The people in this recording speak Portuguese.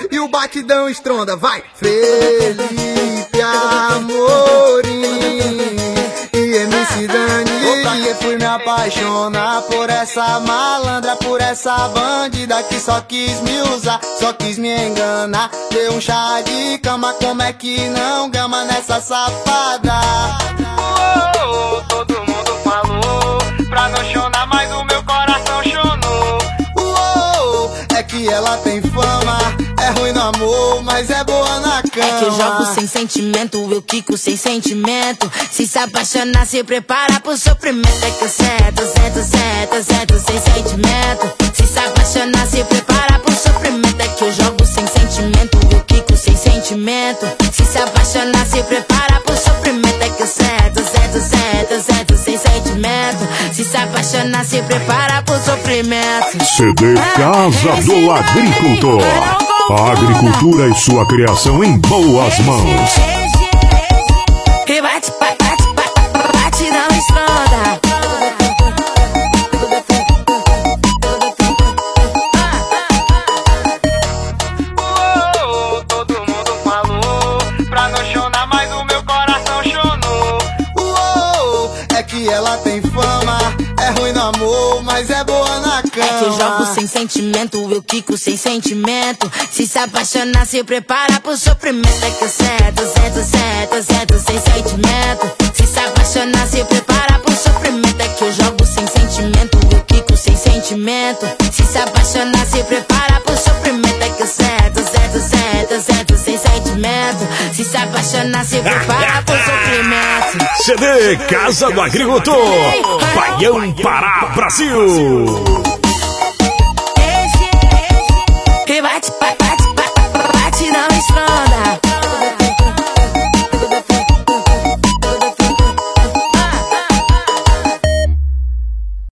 e o batidão estronda, vai! Felipe Amorim e MC Dani. Eu fui me apaixonar por essa malandra, por essa bandida que só quis me usar, só quis me enganar. Deu um chá de cama, como é que não gama nessa safada? Todo mundo falou pra não chorar, mas o meu coração chonou. É que ela tem fama, é ruim no amor, mas é boa na cama. É que eu jogo sem sentimento, eu quico sem sentimento. Se apaixonar, se prepara pro sofrimento. É que eu certo sem sentimento. Se apaixonar, se prepara pro sofrimento. É que eu jogo sem sentimento, eu quico sem sentimento. Se apaixonar, se prepara pro sofrimento. É que eu certo sem sentimento. Se apaixonar, se prepara pro sofrimento. CD Casa do Agricultor. A agricultura e sua criação em boas mãos. E bate, não estronda. Todo mundo falou pra não chorar, mas o meu coração chonou. É que ela tem fama, é ruim no amor, mas é boa na cama. É que eu jogo sem sentimento, eu quico sem sentimento. Se apaixonar, se prepara pro sofrimento. É que eu certo sem sentimento. Se apaixonar, se prepara pro sofrimento. É que eu jogo sem sentimento, eu quico sem sentimento. Se apaixonar, se prepara pro sofrimento. É que eu certo sem sentimento. Se apaixonar, se prepara pro sofrimento. CD Casa do Agricultor. Baião Pará, Brasil.